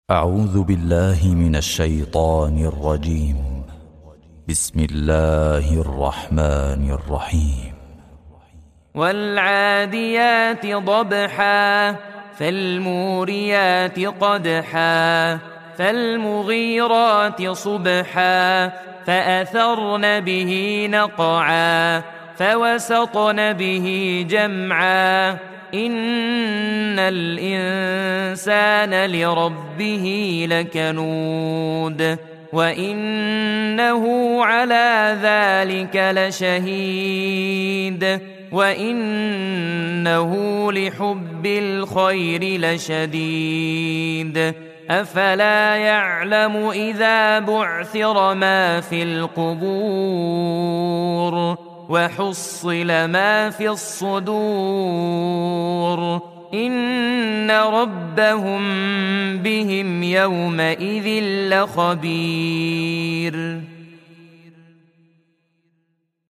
أعوذ بالله من الشيطان الرجيم. بسم الله الرحمن الرحيم. والعاديات ضبحا فالموريات قدحا فالمغيرات صبحا فأثرن به نقعا فوسطن به جمعا إن الإنسان لربه لكنود وإنه على ذلك لشهيد وإنه لحب الخير لشديد أفلا يعلم إذا بعثر ما في القبور وحصل ما في الصدور إن ربهم بهم يومئذ لخبير.